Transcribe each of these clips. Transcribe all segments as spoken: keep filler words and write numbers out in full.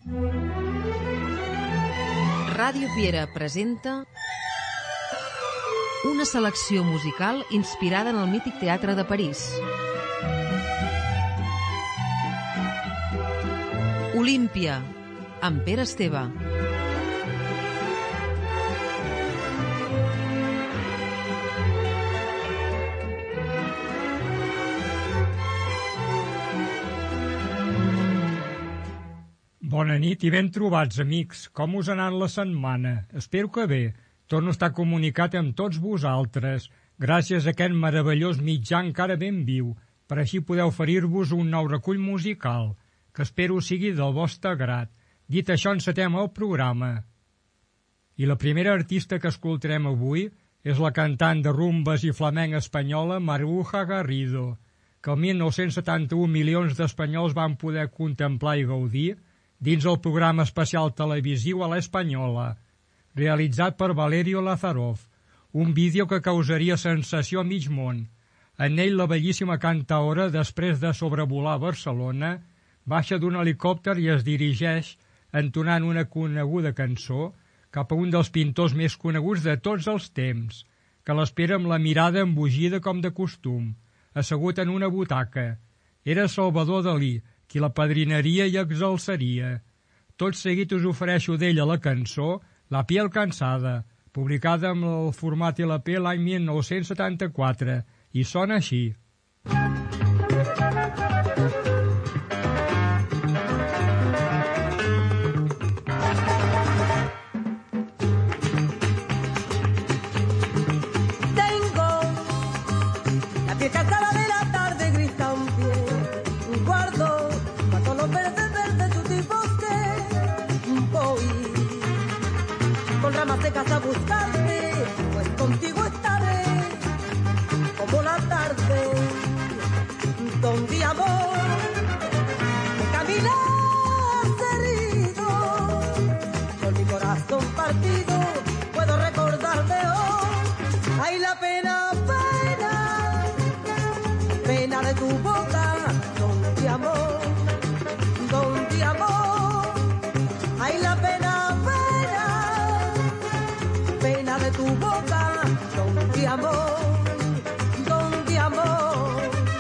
Ràdio Piera presenta una selecció musical inspirada en el mític teatre de París. Olímpia, amb Pere Esteve. Bona nit i ben trobats, amics. Com us ha anat la setmana? Espero que bé. Torno a estar comunicat amb tots vosaltres, gràcies a aquest meravellós mitjà encara ben viu, per així poder oferir-vos un nou recull musical, que espero sigui del vostre grat. Dit això, encetem el programa. I la primera artista que escoltarem avui és la cantant de rumbes i flamenc espanyola Maruja Garrido, que el mil nou-cents setanta-u milions d'espanyols van poder contemplar i gaudir dins el programa especial televisiu a l'Espanyola, realitzat per Valerio Lazarov, un vídeo que causaria sensació a mig món. En ell, la bellíssima cantaora, després de sobrevolar Barcelona, baixa d'un helicòpter i es dirigeix, entonant una coneguda cançó, cap a un dels pintors més coneguts de tots els temps, que l'espera amb la mirada embogida com de costum, assegut en una butaca. Era Salvador Dalí, qui la padrinaria i exalçaria. Tot seguit us ofereixo d'ella la cançó La piel cansada, publicada amb el format L P l'any mil nou-cents setanta-quatre, i sona així. Tengo la piel cansada de la tarde gris también, guardo cuando los verdes verdes tutti bosque, voy con ramas secas a buscarte, pues contigo estaré como la tarde, donde amor me caminas herido, con mi corazón partido puedo recordarte hoy. Ay, la pena, pena, pena de tu boca, donde amor, donde amor. Ay, la pena, pena, pena de tu boca, donde amor, donde amor.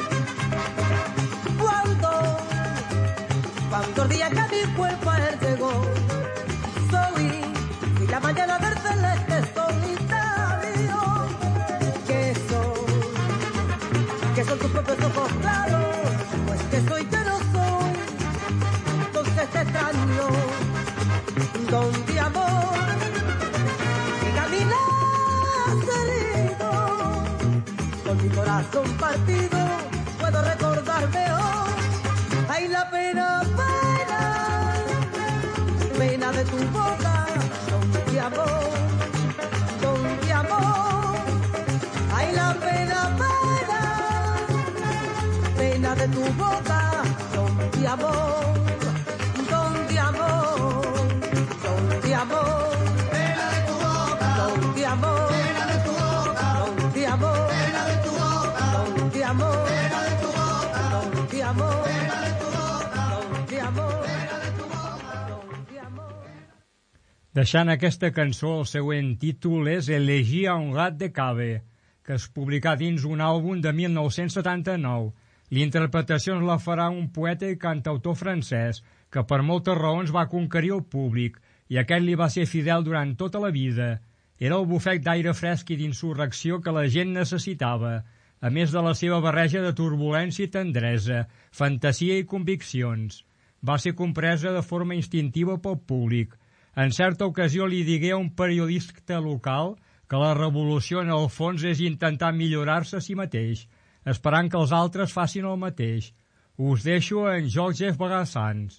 Cuando, cuando el día que mi cuerpo a él llegó, soy, y la mañana del celeste solitario, que soy, que son tus propios ojos claros, pues que soy que no soy, entonces te extraño, donde amor, que caminas herido, con mi corazón partido, puedo recordarme hoy, ay, la pena, pena, pena de tu boca, donde amor, donde amor, ay, la pena, pena, pena de tu boca, donde amor, donde amor, donde amor, pena de tu boca, donde amor, pena de tu boca, donde amor, pena de tu boca, donde amor, pena de tu boca, donde amor, pena de tu boca, donde amor, pena de tu boca, donde amor. Deixant aquesta cançó, el següent títol és Elegir a un gat de cave, que es publicà dins un àlbum de mil nou-cents setanta-nou. L'interpretació ens la farà un poeta i cantautor francès, que per moltes raons va conquerir el públic, i aquest li va ser fidel durant tota la vida. Era el bufet d'aire fresc i d'insurrecció que la gent necessitava, a més de la seva barreja de turbulència i tendresa, fantasia i conviccions. Va ser compresa de forma instintiva pel públic. En certa ocasió li digué a un periodista local que la revolució en el fons és intentar millorar-se a si mateix, esperant que els altres facin el mateix. Us deixo en Georges Brassens.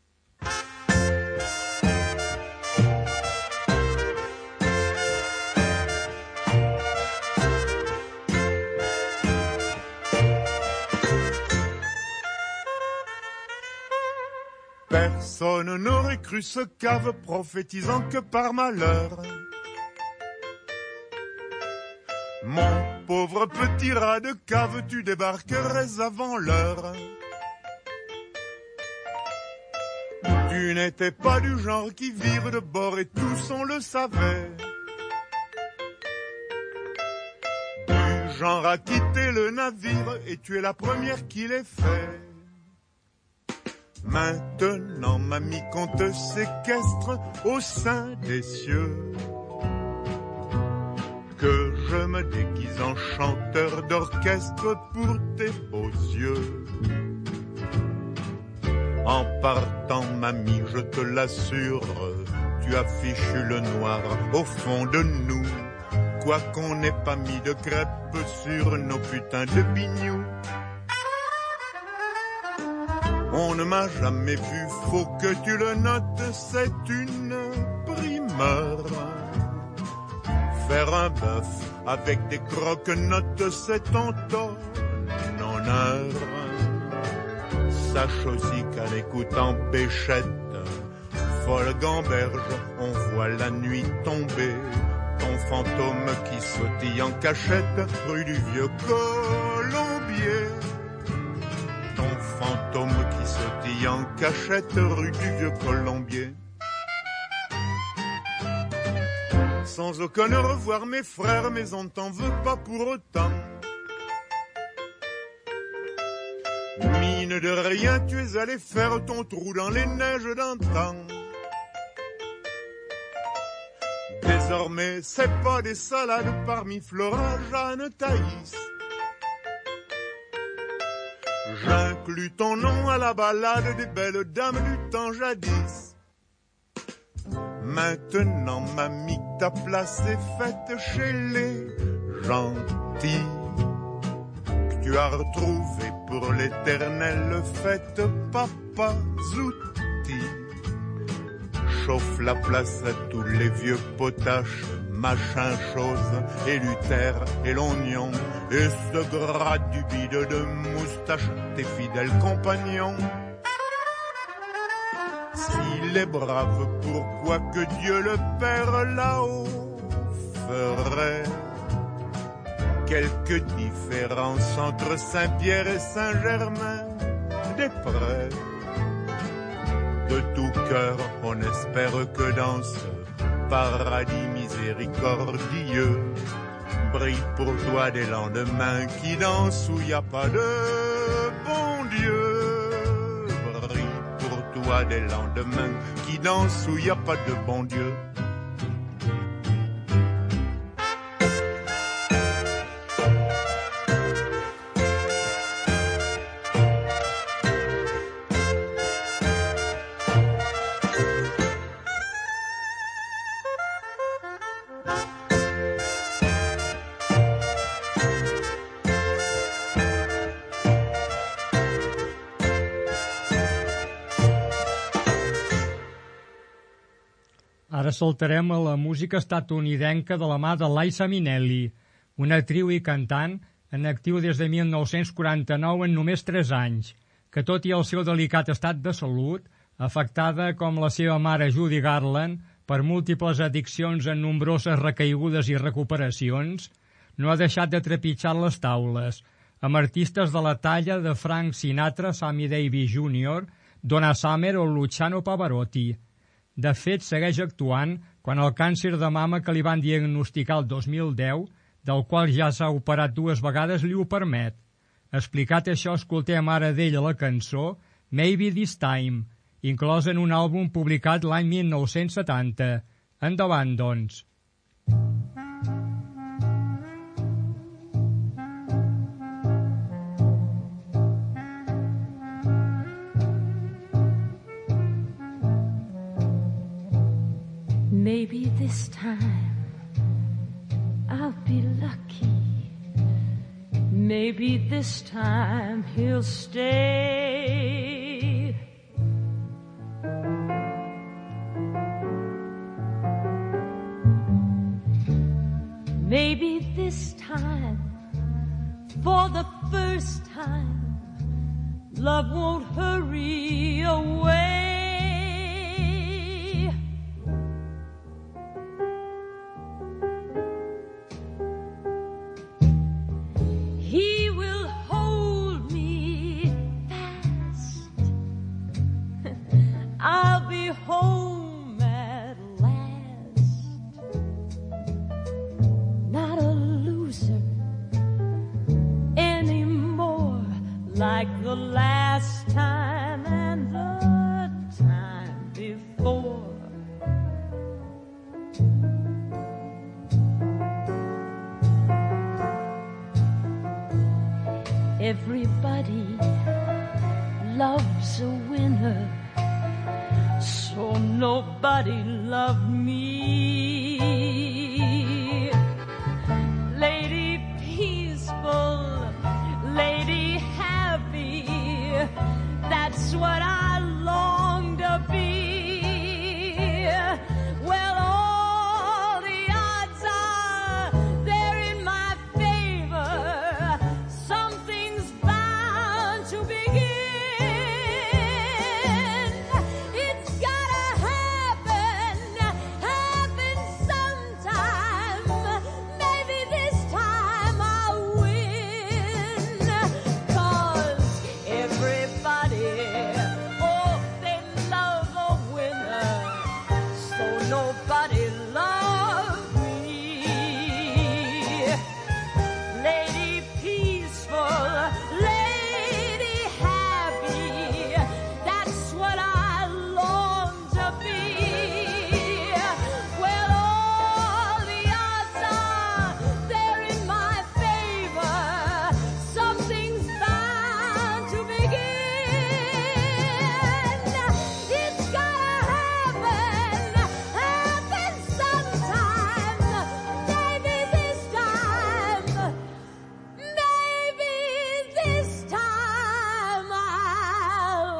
Personne n'aurait cru ce cave prophétisant que par malheur mon pauvre petit rat de cave, tu débarquerais avant l'heure. Tu Tu n'étais pas du genre qui vire de bord et tous on le savait. Du genre à quitter le navire et tu es la première qui l'ait fait. Maintenant, mamie, qu'on te séquestre au sein des cieux, que je me déguise en chanteur d'orchestre pour tes beaux yeux. En partant, mamie, je te l'assure, tu affiches le noir au fond de nous, quoi qu'on n'ait pas mis de crêpes sur nos putains de bignous. On ne m'a jamais vu, faut que tu le notes, c'est une primeur. Faire un bœuf avec des croque-notes, c'est ton ton honneur. Sache aussi qu'à l'écoutant Béchette, folle gamberge, on voit la nuit tomber. Ton fantôme qui sautille en cachette, rue du Vieux Colombier. Ton fantôme qui sautille en cachette, rue du Vieux Colombier. Sans aucun au revoir mes frères, mais on t'en veut pas pour autant. Mine de rien, tu es allé faire ton trou dans les neiges d'antan. Désormais, c'est pas des salades parmi Flora, Jeanne, Thaïs. J'inclus ton nom à la balade des belles dames du temps jadis. Maintenant, mamie, ta place est faite chez les gentils, que tu as retrouvé pour l'éternelle fête, papa Zouti. Chauffe la place à tous les vieux potaches, machin chose, et Luther et l'oignon, et ce gras du bide de moustache, tes fidèles compagnons. S'il est brave, pourquoi que Dieu le Père là-haut ferait quelque différence entre Saint-Pierre et Saint-Germain-des-Prés? De tout cœur, on espère que dans ce paradis miséricordieux brille pour toi des lendemains qui dansent où y a pas de bon Dieu. Brille pour toi des lendemains qui dansent où y a pas de bon Dieu. Ara saltarem a la música estatunidenca de la mà de Liza Minnelli, una actriu i cantant en actiu des de mil nou-cents quaranta-nou en només tres anys, que tot i el seu delicat estat de salut, afectada com la seva mare Judy Garland per múltiples addiccions en nombroses recaigudes i recuperacions, no ha deixat de trepitjar les taules, amb artistes de la talla de Frank Sinatra, Sammy Davis júnior, Donna Summer o Luciano Pavarotti. De fet, segueix actuant quan el càncer de mama que li van diagnosticar el dos mil deu, del qual ja s'ha operat dues vegades, li ho permet. Explicat això, escoltem ara d'ella la cançó Maybe This Time, inclosa en un àlbum publicat l'any mil nou-cents setanta. Endavant, doncs. Maybe this time I'll be lucky. Maybe this time he'll stay. Maybe this time, for the first time, love won't hurry away. He will hold me fast. I'll be so nobody loved me. Lady peaceful, lady happy, that's what I long to be. Well, all the odds are they're in my favor. Something's bound to begin. It's gotta happen, happen sometime. Maybe this time I'll win. 'Cause everybody, oh, they love a winner. So nobody loves me. Lady peaceful, lady happy, that's what I long to be. Well, all the odds are they're in my favor. Something's bound to begin. It's gotta happen, happen sometime. Maybe this time, maybe this time I'll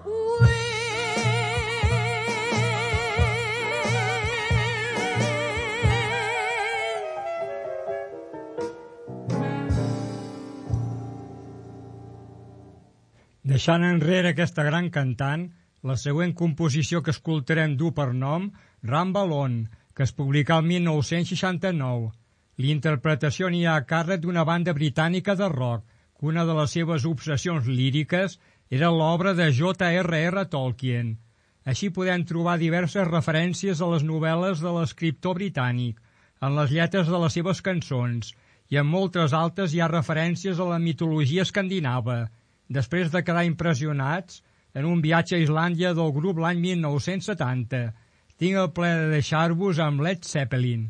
Deixant enrere aquesta gran cantant, la següent composició que escoltarem du per nom Rumble On, que es publicà el mil nou-cents seixanta-nou. L'interpretació n'hi ha a càrrec d'una banda britànica de rock, que una de les seves obsessions líriques era l'obra de J R R Tolkien. Així podem trobar diverses referències a les novel·les de l'escriptor britànic, en les lletres de les seves cançons, i en moltes altres hi ha referències a la mitologia escandinava. Després de quedar impressionats en un viatge a Islàndia del grup l'any mil nou-cents setanta, tinc el plaer de deixar-vos amb Led Zeppelin.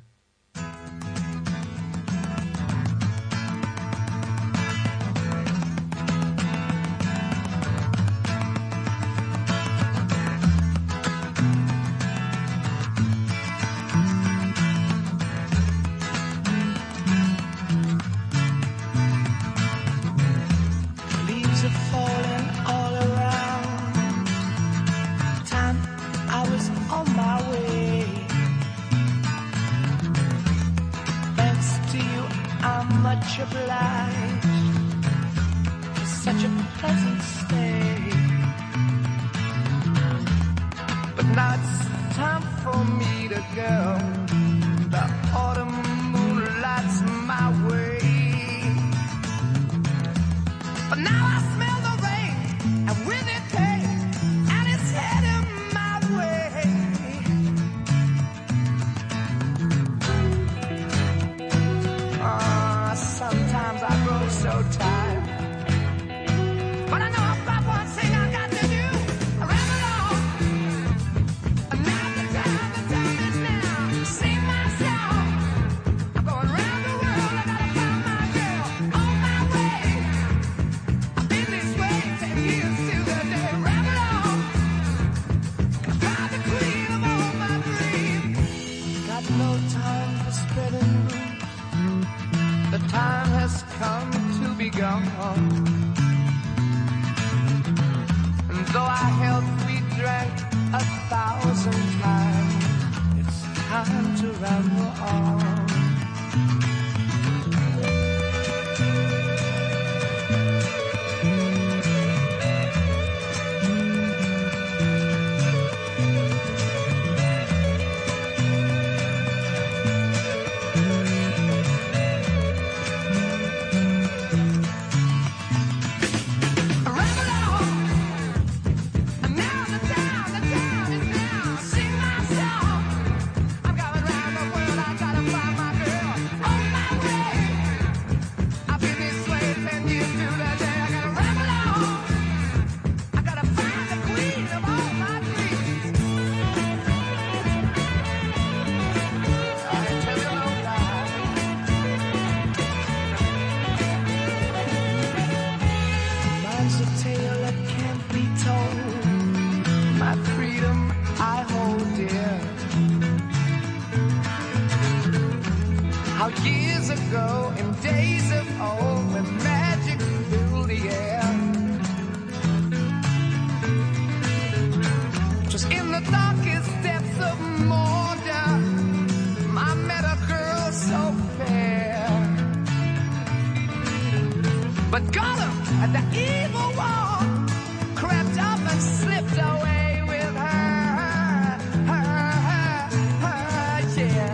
Leaves are falling all around. Time I was on my way. Thanks to you, I'm much obliged for such a pleasant stay. But now it's time for me to go. The autumn moonlight's my way. But now I smell the rain, and with it pain, and it's heading my way. Ah, sometimes I grow so tired, but I know I've got one thing I got to do. I ramble on, and now the time, the time is now. Sing my song. I'm going round the world. I gotta find my girl on my way. Been this way ten years till the day. Ramble on, find the queen of all my dreams. Got no time for spreading rumors. The time has come to be gone. And though our health we drank a thousand times, it's time to ramble on. Ramble on, and now the time, the time is now. Sing my song. I'm going round the world. I try to how years ago in days of old when magic filled the air. Just in the darkest depths of Mordor, I met a girl so fair. But Gollum at the evil wall crept up and slipped away with her, her, her, her, yeah.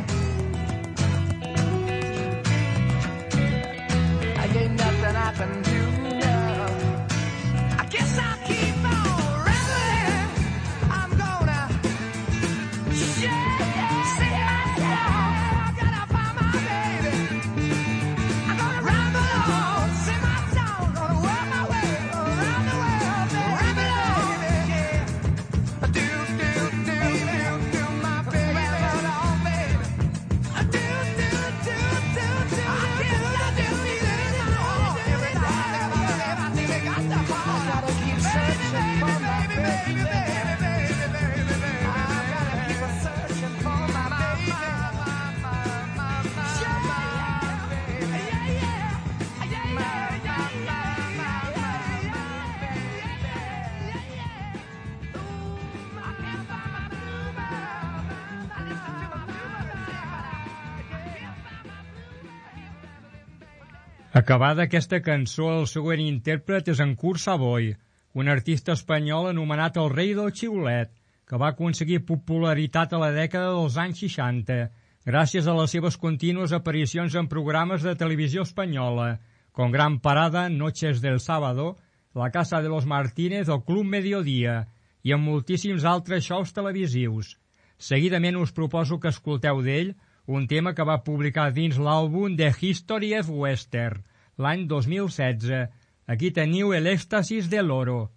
I ain't nothing I can do now. I guess I'll keep on rambling. I'm gonna share, sing my song. I gotta find my baby. I'm gonna ramble on, sing my song. Gonna work my way around the world, baby. Ramble on, yeah. Do, do, do, do, do, my baby. Ramble on, baby. Do, do, do, do, do. I guess I do need it all. Every time that I live, I think I got to find. I gotta keep searching for my baby, baby, baby, baby, baby, baby. I gotta keep a searching for my baby, my, my, my, my, my, my baby. Yeah, yeah, yeah, yeah, yeah, yeah, yeah, yeah, yeah. Ooh, I can't find my bluebird. I listen to my bluebird say, but I can't find my bluebird. Acabada aquesta cançó, el següent intèrpret és en Kurt Savoy, un artista espanyol anomenat el rei del xiulet, que va aconseguir popularitat a la dècada dels anys seixanta, gràcies a les seves contínues aparicions en programes de televisió espanyola, com Gran Parada, Noches del Sábado, La Casa de los Martínez o Club Mediodía, i en moltíssims altres shows televisius. Seguidament us proposo que escolteu d'ell un tema que va publicar dins l'àlbum The History of Western, l'any dos mil setze. Aquí teniu El Éxtasis del Oro.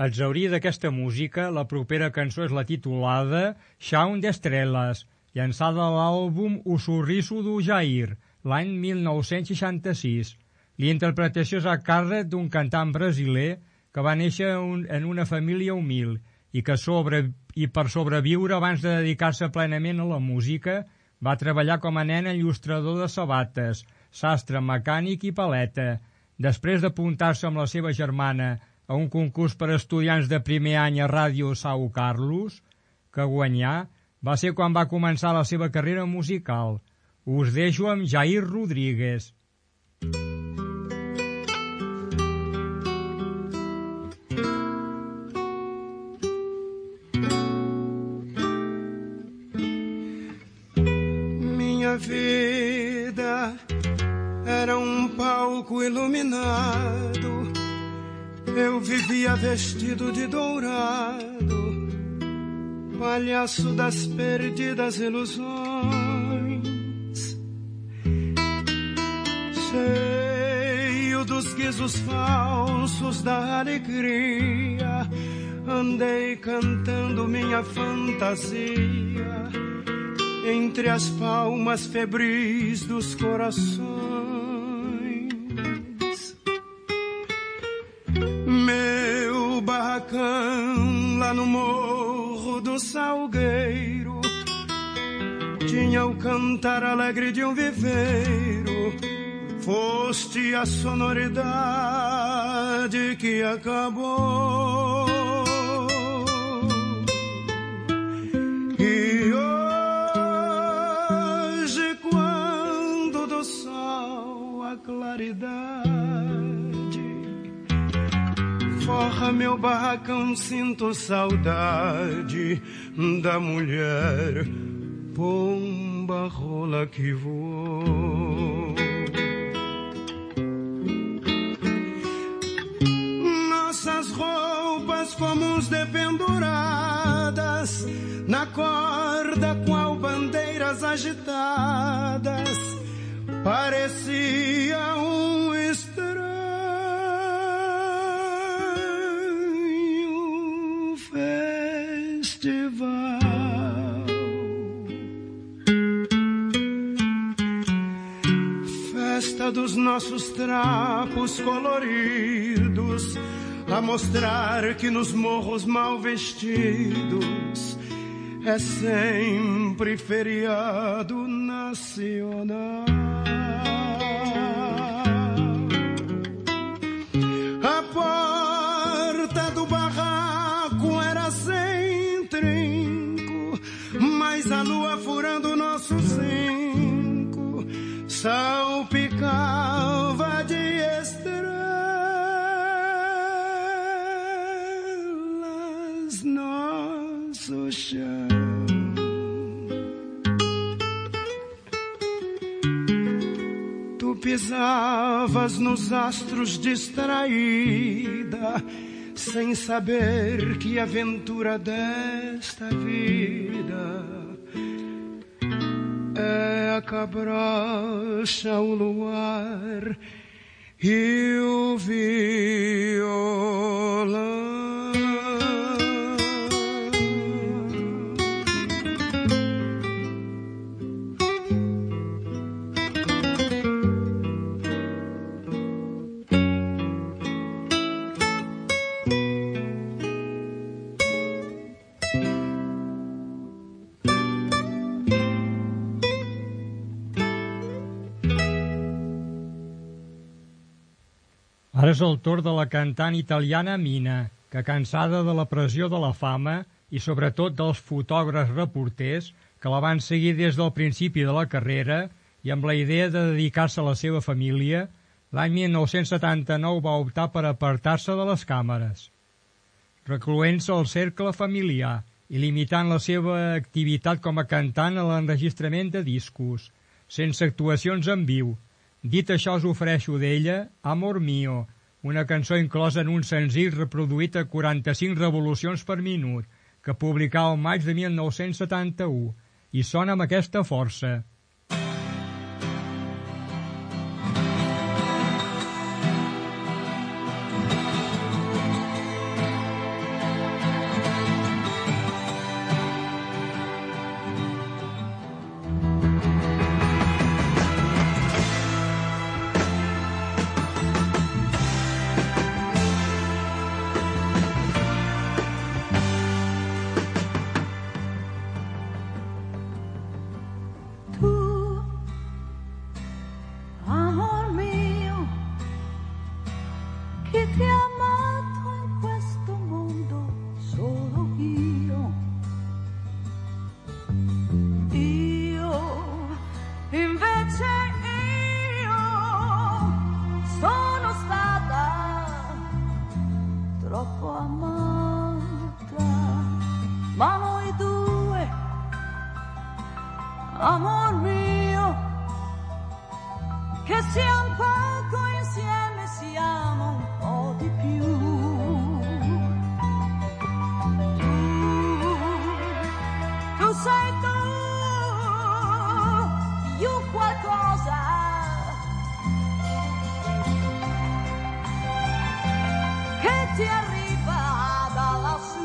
A exhaurir d'aquesta música, la propera cançó és la titulada Chão de Estrelas, llançada a l'àlbum O Sorriso do Jair, l'any mil nou-cents seixanta-sis. L'interpretació és a càrrec d'un cantant brasiler que va néixer un, en una família humil i que sobre, i per sobreviure abans de dedicar-se plenament a la música va treballar com a nen il·lustrador de sabates, sastre, mecànic i paleta. Després d'apuntar-se amb la seva germana a un concurs per a estudiants de primer any a Ràdio São Carlos, que guanyà, va ser quan va començar la seva carrera musical. Us deixo amb Jair Rodríguez. Minha vida era um palco iluminado. Eu vivia vestido de dourado, palhaço das perdidas ilusões, cheio dos guizos falsos da alegria. Andei cantando minha fantasia entre as palmas febris dos corações. Meu barracão lá no morro do Salgueiro tinha o cantar alegre de um viveiro. Foste a sonoridade que acabou. E hoje, quando do sol a claridade forra meu barracão, sinto saudade da mulher pomba rola que voou. Nossas roupas comuns dependuradas na corda, qual bandeiras agitadas, parecia um estranho festival. Festa dos nossos trapos coloridos, a mostrar que nos morros mal vestidos é sempre feriado nacional. A porta do barraco era sem trinco, mas a lua furando nosso zinco salpicava de estrelas nosso chão. Tu pisavas nos astros distraída, sem saber que aventura desta vida é a cabrocha, o luar e o violão. Ara és el torn de la cantant italiana Mina, que, cansada de la pressió de la fama i sobretot dels fotògrafs reporters que la van seguir des del principi de la carrera i amb la idea de dedicar-se a la seva família, l'any mil nou-cents setanta-nou va optar per apartar-se de les càmeres, recloent-se al cercle familiar i limitant la seva activitat com a cantant a l'enregistrament de discos, sense actuacions en viu. Dit això, us ofereixo d'ella Amor Mío, una cançó inclosa en un senzill reproduït a quaranta-cinc revolucions per minut, que publicà al maig de mil nou-cents setanta-u, i sona amb aquesta força. amor mio, che sia un poco insieme siamo un po' di più. Tu, tu sei tu, io qualcosa che ti arriva da lassù.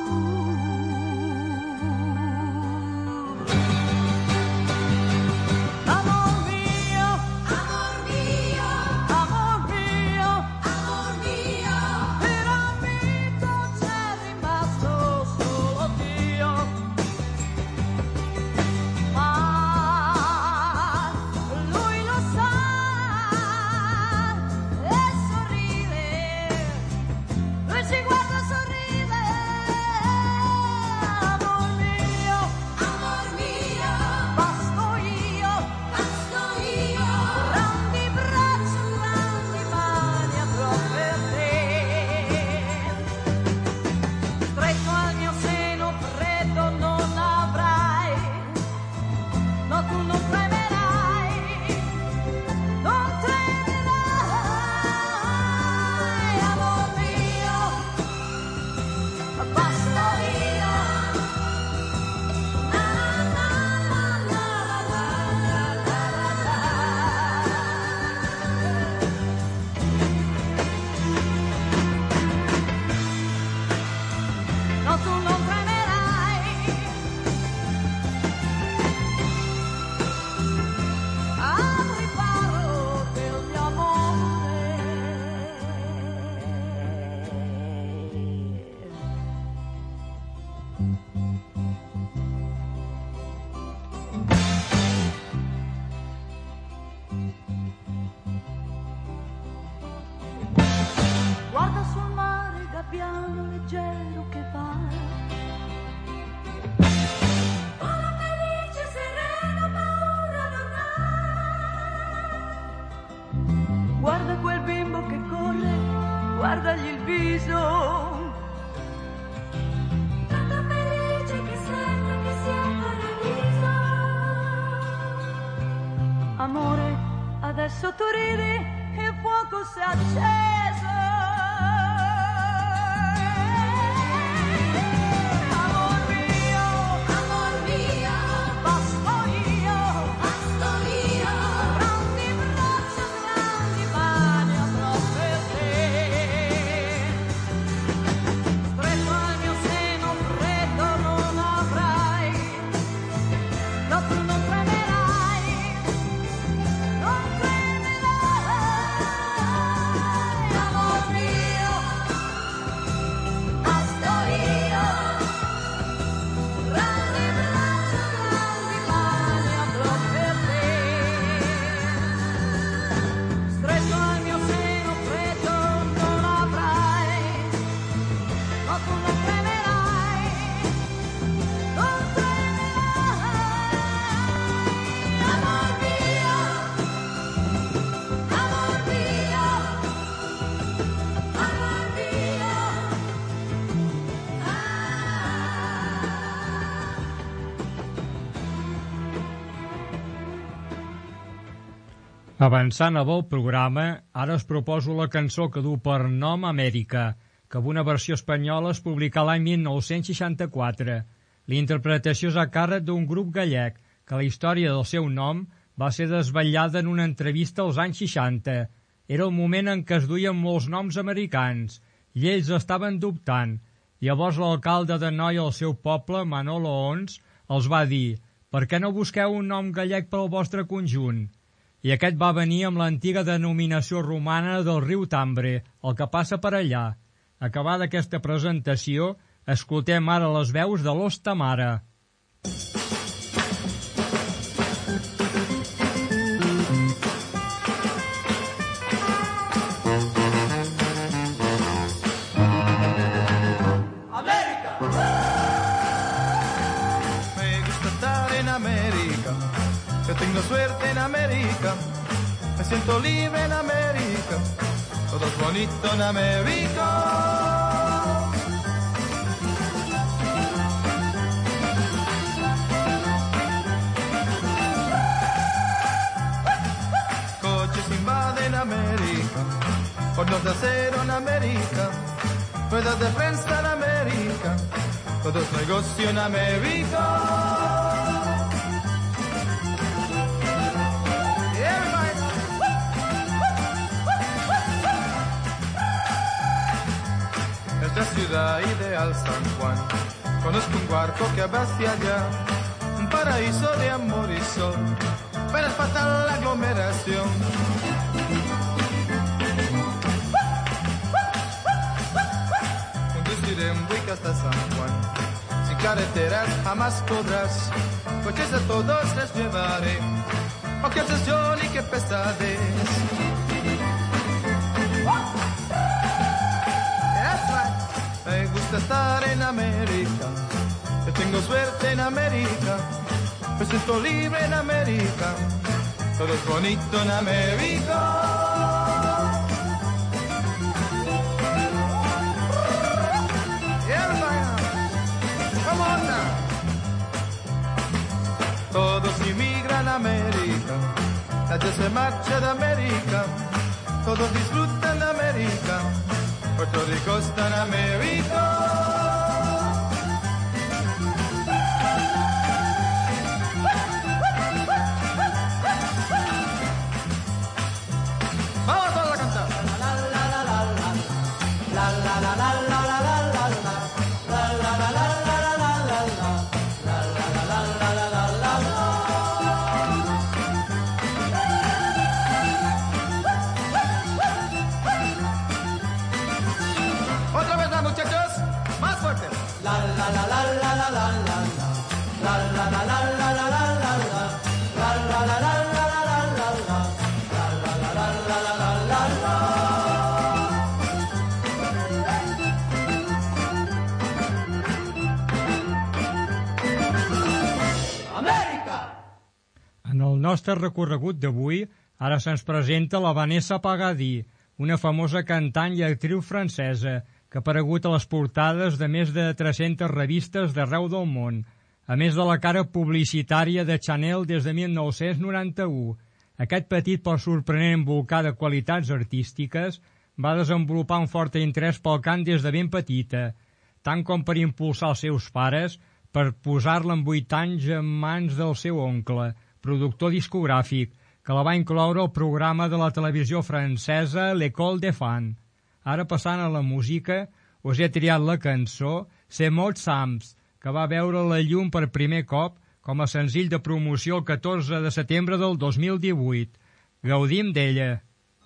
Guarda sul mare gabbiano leggero che va, vola felice, sereno, paura non ha. Guarda quel bimbo che corre, guardagli il viso, tanto felice che sembra che sia un paradiso. Amore, adesso tu ridi, il fuoco si è acceso. Amor mio, amor mio, basto io, basto io. Grandi braccia, grandi mani avrò per te. Stretto al mio seno, freddo non avrai. No, tu non tremerai, non tremerai. Amor mio, basto io. Grandi braccia, grandi mani avrò per te. Stretto al mio seno, freddo non avrai. No, tu non tremerai, non tremerai. Amor mio, amor mio, amor mio. Avançant a el programa, ara us proposo la cançó que du per nom Amèrica, que amb una versió espanyola es publicà l'any mil nou-cents seixanta-quatre. La interpretació és a càrrec d'un grup gallec, que la història del seu nom va ser desvetllada en una entrevista als anys seixanta. Era el moment en què es duien molts noms americans, i ells estaven dubtant. Llavors l'alcalde de Noia al seu poble, Manolo Ons, els va dir: «Per què no busqueu un nom gallec pel vostre conjunt?» I aquest va venir amb l'antiga denominació romana del riu Tambre, el que passa per allà. Acabada aquesta presentació, escoltem ara les veus de Los Tamara. Me gusta estar en América, yo tengo suerte en América, me siento libre en América, todo es bonito en América. Hornos de acero en América, ruedas de prensa en América, todo es negocio en América. Esta ciudad ideal San Juan, conozco un barco que va hacia allá, un paraíso de amor y sol, pero es fatal la aglomeración. Conduciré en Buick hasta San Juan, sin carreteras jamás podrás, coches a todos les llevaré, oh qué obsesión y qué pesadez. Me gusta estar en América, yo tengo suerte en América, me siento libre en América, todo es bonito en América. Come on now. Todos inmigran a América, nadie se marcha de América, todos disfrutan de América. Puerto Rico está en América. Vamos todos a cantar. La la la la la la la la la la la la la la la la la la En el nostre recorregut d'avui, ara se'ns presenta la Vanessa Paradis, una famosa cantant i actriu francesa que ha aparegut a les portades de més de tres-centes revistes d'arreu del món, a més de la cara publicitària de Chanel des de mil nou-cents noranta-u. Aquest petit però sorprenent volcà de qualitats artístiques va desenvolupar un fort interès pel cant des de ben petita, tant com per impulsar els seus pares per posar-la amb vuit anys en mans del seu oncle, productor discogràfic, que la va incloure al programa de la televisió francesa L'École des Fans. Ara, passant a la música, us he triat la cançó C'est Maud Sams, que va veure la llum per primer cop com a senzill de promoció el catorze de setembre del dos mil divuit. Gaudim d'ella.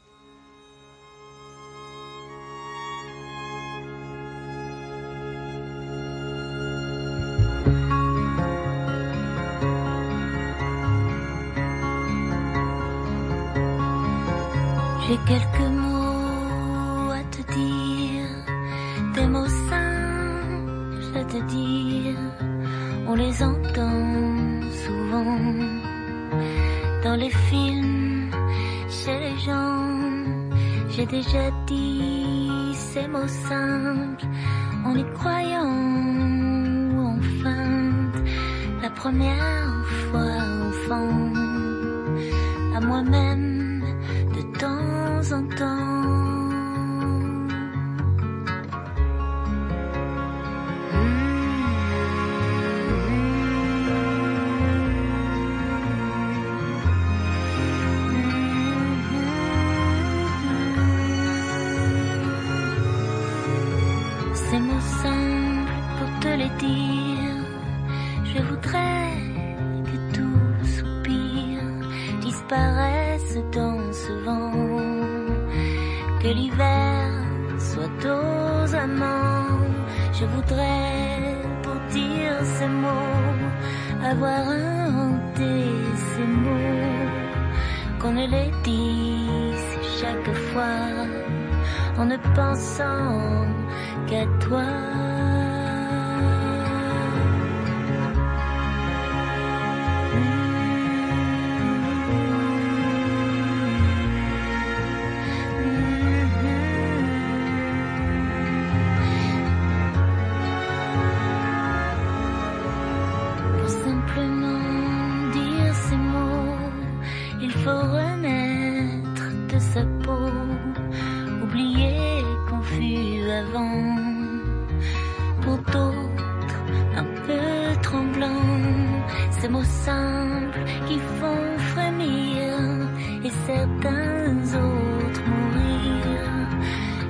J'ai quelques mots à te dire, des mots simples à te dire, on les entend souvent dans les films, chez les gens. J'ai déjà dit ces mots simples en y croyant ou en feinte, la première fois enfant, à moi-même de temps en temps. Ces mots simples pour te les dire, je voudrais que tout soupir disparaisse dans ce vent, que l'hiver soit aux amants. Je voudrais, pour dire ces mots, avoir inventé ces mots, qu'on ne les dise chaque fois en ne pensant qu'à toi. Pour simplement dire ces mots, il faut renaître de sa peau, oublier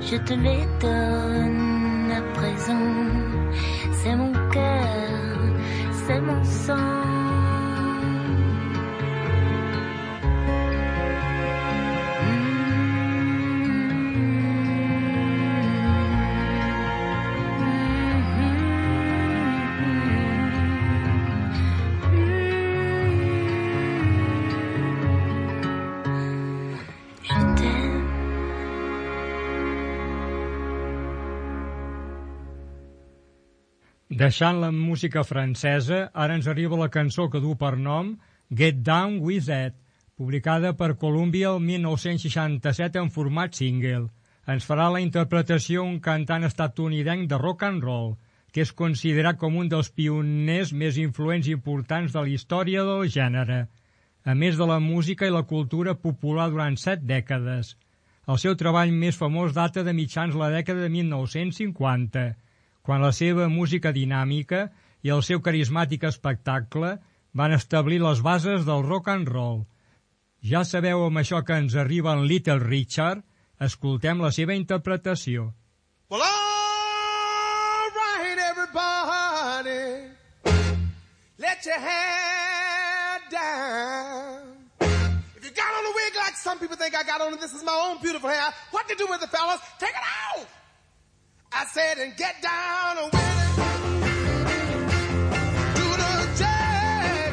je te les donne à présent. C'est mon cœur, c'est mon sang. Deixant la música francesa, ara ens arriba la cançó que du per nom Get Down With It, publicada per Columbia el mil nou-cents seixanta-set en format single. Ens farà la interpretació un cantant estatunidenc de rock and roll, que és considerat com un dels pioners més influents i importants de la història del gènere, a més de la música i la cultura popular durant set dècades. El seu treball més famós data de mitjans la dècada de mil nou-cents cinquanta, quan la seva música dinàmica i el seu carismàtic espectacle van establir les bases del rock and roll. Ja sabeu amb això que ens arriba en Little Richard, escoltem la seva interpretació. Well, all right, everybody, let your hair down. If you got on a wig like some people think I got on, this is my own beautiful hair. What to do with it, fellas? Take it out! I said, and get down with it. Do the jag.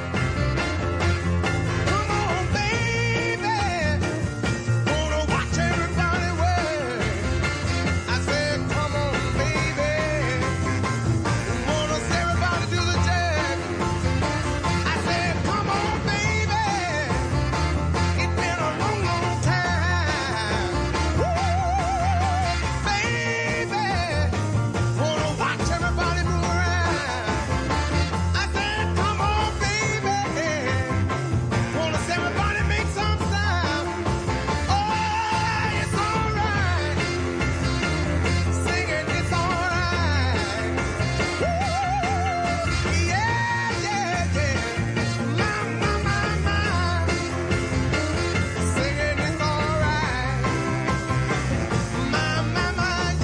Come on, baby. Wanna watch everybody work. I said, come on, baby. Wanna see everybody do the jag. I said, come on, baby. It's been a long, long time. Woo, baby. Wanna watch everybody move around. I said, come on, baby. Wanna see everybody make some sound. Oh, it's alright. Singing, it's alright. Woo, yeah, yeah, yeah. My, my, my, my. Singing, it's alright. My, my, my,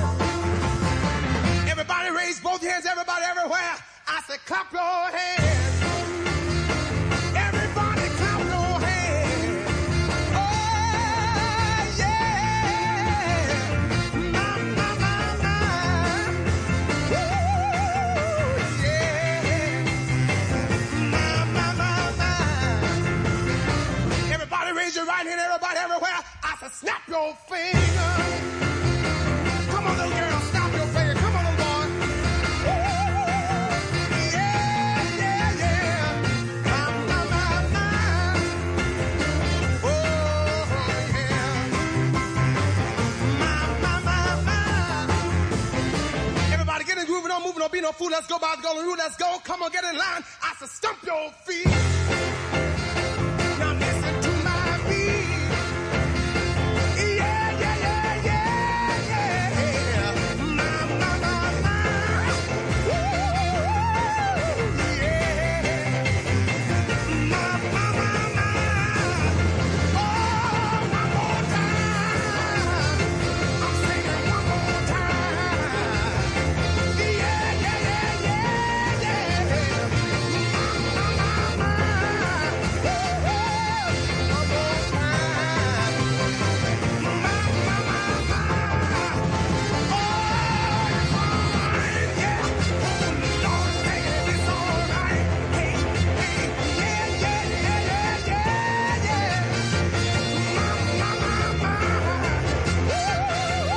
yeah. Everybody raise both hands, everybody everywhere. I said, clap your hands. Everybody clap your hands. Oh, yeah. My, my, my, my. Woo, yeah. My, my, my, my. Everybody raise your right hand, everybody everywhere. I said, snap your finger. Come on, little girl, snap your finger. Come on, little boy. Woo, yeah, yeah, yeah. My, my, my, my. Oh, yeah. My, my, my, my. Everybody get in groove, don't move, don't be no fool. Let's go by the golden rule. Let's go. Come on, get in line. I said, stump your feet. Now listen to my beat. Yeah, yeah, yeah, yeah, yeah. My, my, my, my. Woo, yeah. My, my, my, my. Oh, one more time. I'm singing one more time. Yeah, yeah, yeah, yeah, yeah. My, my, my, my. Woo, one more time. My, my, my, my. Oh, it's alright, yeah. Oh, Lord, singing, it's alright. Hey, hey, yeah, yeah, yeah, yeah, yeah, yeah. My, my, my, my. Woo, yeah.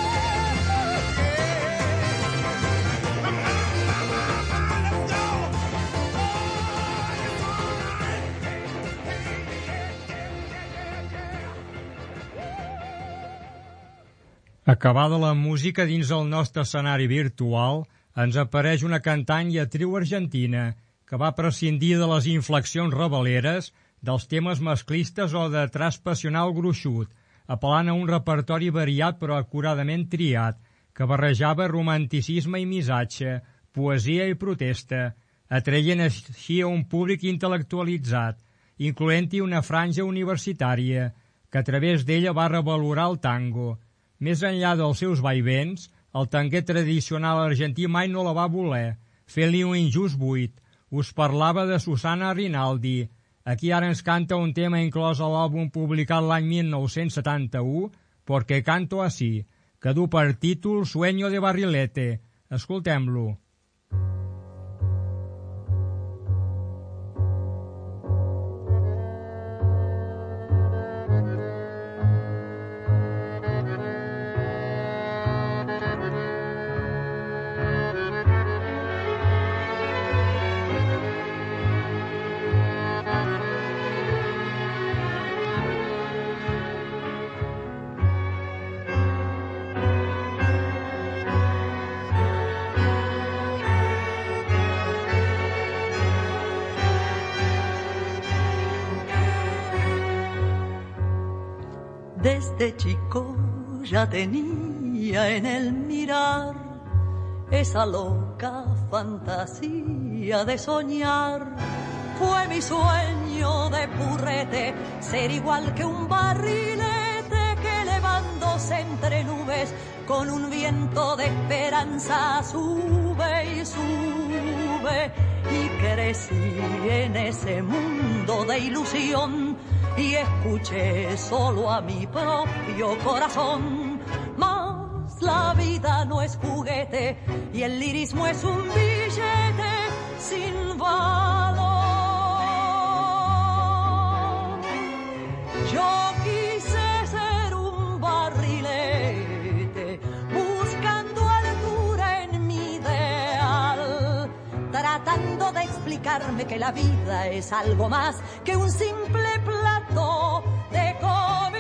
My, my, my, my, let's go. Oh, it's alright. Hey, hey, yeah, yeah, yeah, yeah. Acabada la música dins el nostre escenari virtual, ens apareix una cantant i actriu argentina que va prescindir de les inflexions rebeleres, dels temes masclistes o de traç passional gruixut, apel·lant a un repertori variat però acuradament triat, que barrejava romanticisme i missatge, poesia i protesta, atraient així a un públic intel·lectualitzat, incloent-hi una franja universitària, que a través d'ella va revalorar el tango. Més enllà dels seus vaivens, el tanguer tradicional argentí mai no la va voler, fent-li un injust buit. Us parlava de Susana Rinaldi. Aquí ara ens canta un tema inclòs a l'àlbum publicat l'any mil nou-cents setanta-u, Porque canto así, que du per títol Sueño de Barrilete. Escoltem-lo. Desde chico ya tenía en el mirar esa loca fantasía de soñar. Fue mi sueño de purrete ser igual que un barrilete que elevándose entre nubes con un viento de esperanza sube y sube. Y crecí en ese mundo de ilusión y escuché solo a mi propio corazón. Mas la vida no es juguete y el lirismo es un billete sin valor. Yo quise ser un barrilete buscando altura en mi ideal, tratando de explicarme que la vida es algo más que un simple plato de comida.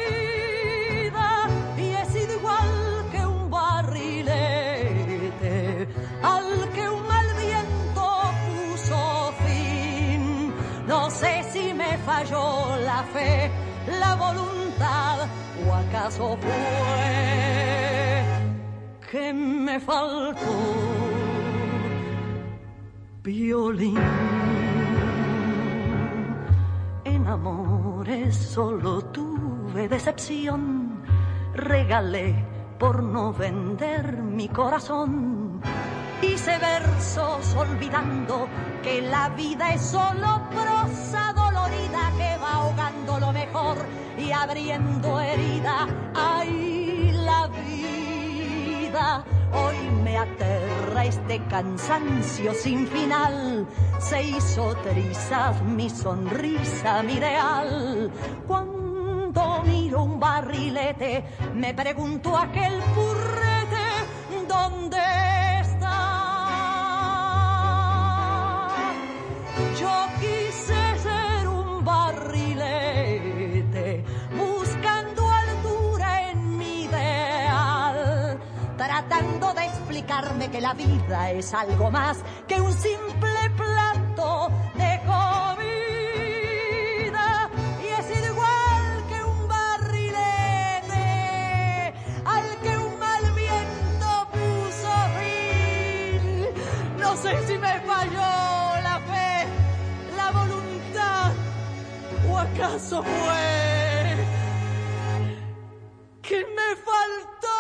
Y he sido igual que un barrilete al que un mal viento puso fin. No sé si me falló la fe, la voluntad, o acaso fue que me faltó violín. En amores solo tuve decepción, regalé por no vender mi corazón. Hice versos olvidando que la vida es solo prosa dolorida que va ahogando lo mejor y abriendo herida. ¡Ay, la vida! Hoy me aterra este cansancio sin final. Se hizo trizas mi sonrisa, mi ideal. Cuando miro un barrilete, me pregunto aquel purrete, ¿dónde está? Yo quise ser un barrilete, buscando altura en mi ideal, tratando de explicarme que la vida es algo más que un simple plato de comida. Y he sido igual que un barrilete al que un mal viento puso fin. No sé si me falló la fe, la voluntad, o acaso fue que me faltó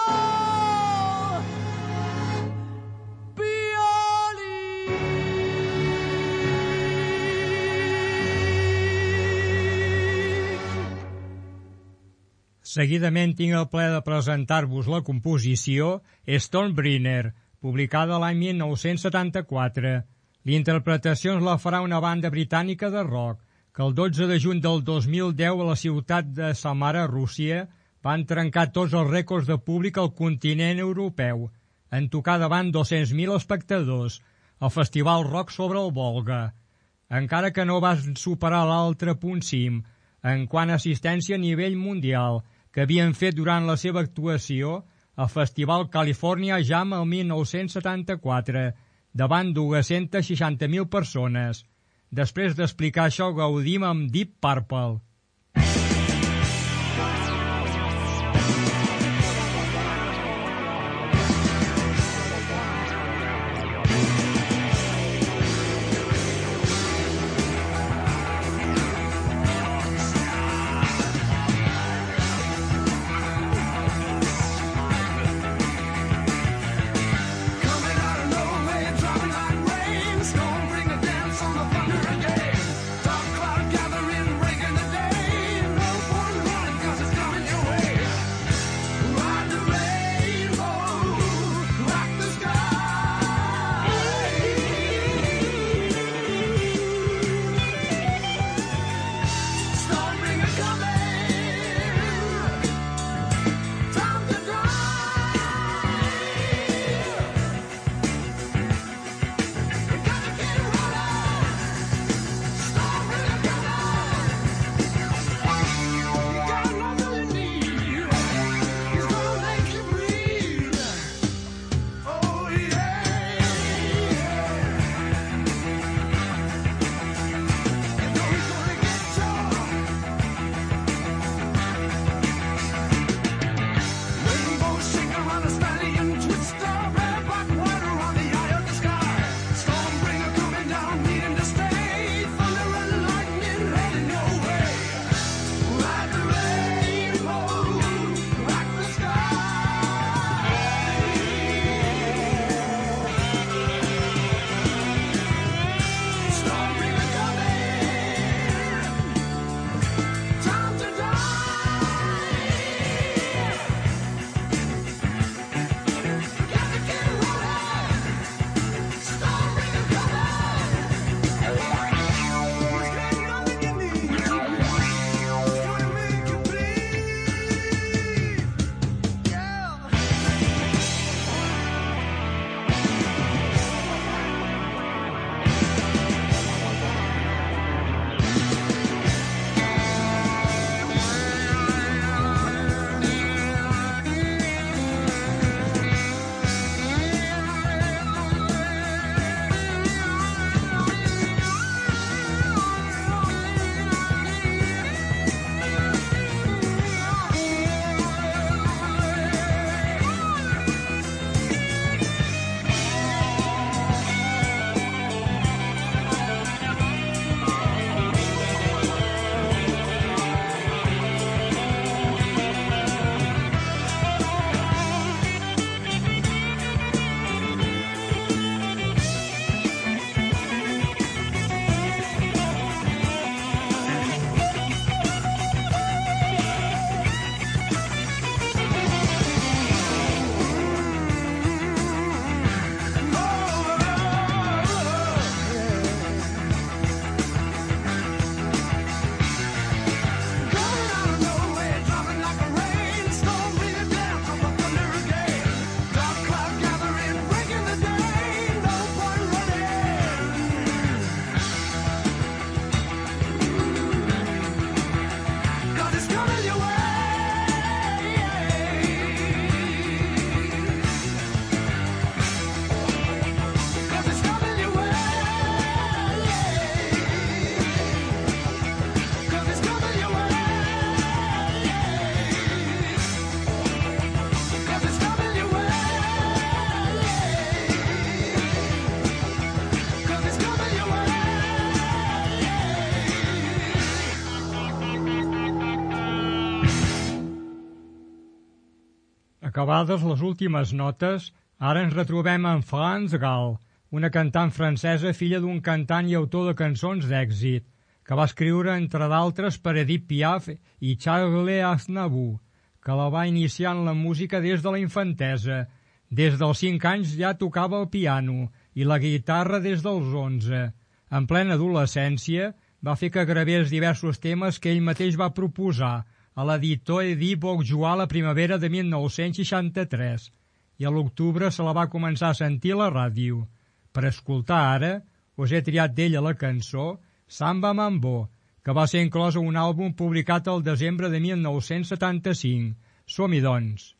Seguidament tinc el plaer de presentar-vos la composició Stormbringer, publicada l'any mil nou-cents setanta-quatre. L'interpretació ens la farà una banda britànica de rock, que el dotze de juny del dos mil deu a la ciutat de Samara, Rússia, van trencar tots els rècords de públic al continent europeu, en tocar davant dos-cents mil espectadors, al Festival Rock sobre el Volga. Encara que no van superar l'altre punt cim, en quant a assistència a nivell mundial, que havien fet durant la seva actuació al Festival California Jam el mil nou-cents setanta-quatre, davant dues-centes seixanta mil persones. Després d'explicar això, gaudim amb Deep Purple. Acabades les últimes notes, ara ens retrobem amb France Gall, una cantant francesa filla d'un cantant i autor de cançons d'èxit, que va escriure, entre d'altres, per Edith Piaf i Charles Aznavour, que la va iniciar en la música des de la infantesa. Des dels cinc anys ja tocava el piano i la guitarra des dels onze. En plena adolescència va fer que gravés diversos temes que ell mateix va proposar a l'editor Edith Bourgeois la primavera de mil nou-cents seixanta-tres i a l'octubre se la va començar a sentir a la ràdio. Per escoltar ara, us he triat d'ella la cançó Samba Mambo, que va ser inclosa a un àlbum publicat al desembre de mil nou-cents setanta-cinc. Som-hi, doncs.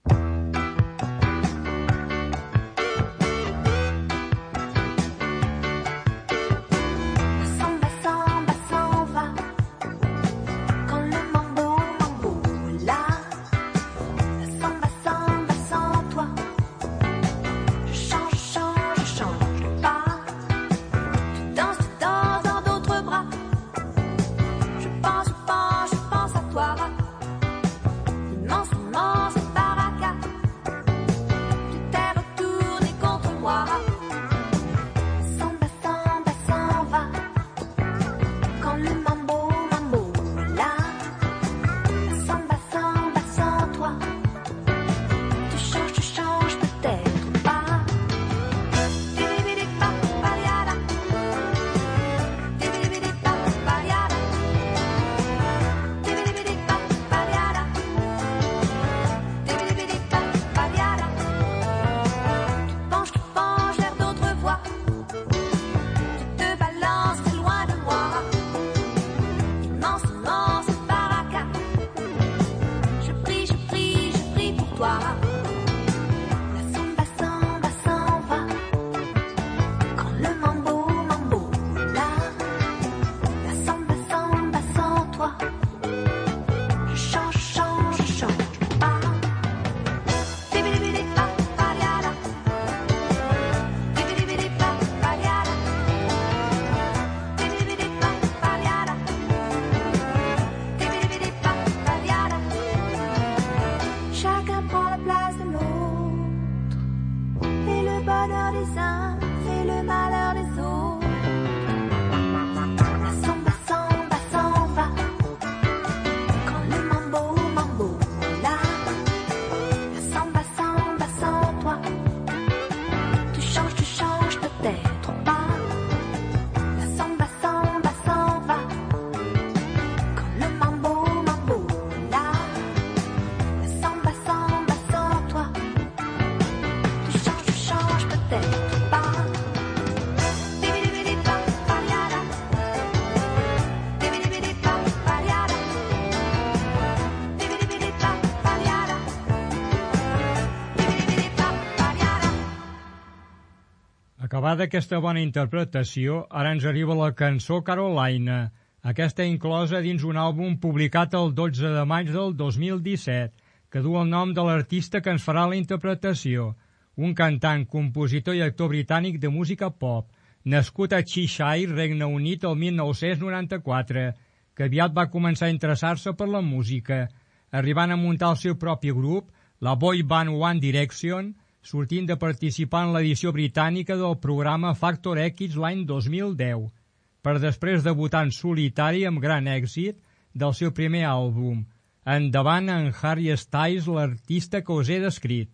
Acabada aquesta bona interpretació, ara ens arriba la cançó Carolina, aquesta inclosa dins un àlbum publicat el dotze de maig del dos mil disset, que du el nom de l'artista que ens farà la interpretació, un cantant, compositor i actor britànic de música pop, nascut a Cheshire, Regne Unit, el mil nou-cents noranta-quatre, que aviat va començar a interessar-se per la música, arribant a muntar el seu propi grup, la boy band One Direction, sortint de participar en l'edició britànica del programa Factor X l'any dos mil deu, per després debutar en solitari amb gran èxit del seu primer àlbum. Endavant en Harry Styles, l'artista que us he descrit.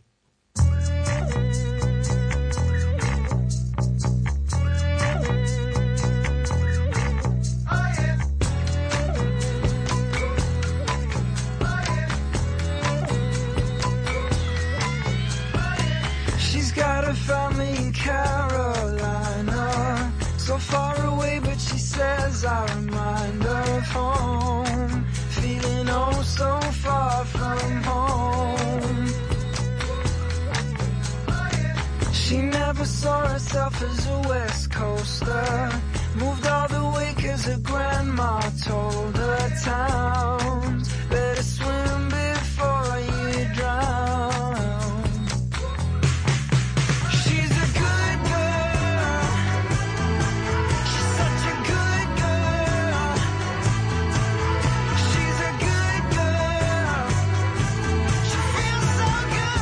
Family in Carolina, so far away, but she says I remind her of home, feeling oh so far from home. She never saw herself as a West Coaster, moved all the way cause her grandma told her towns better swim before you drown. So good.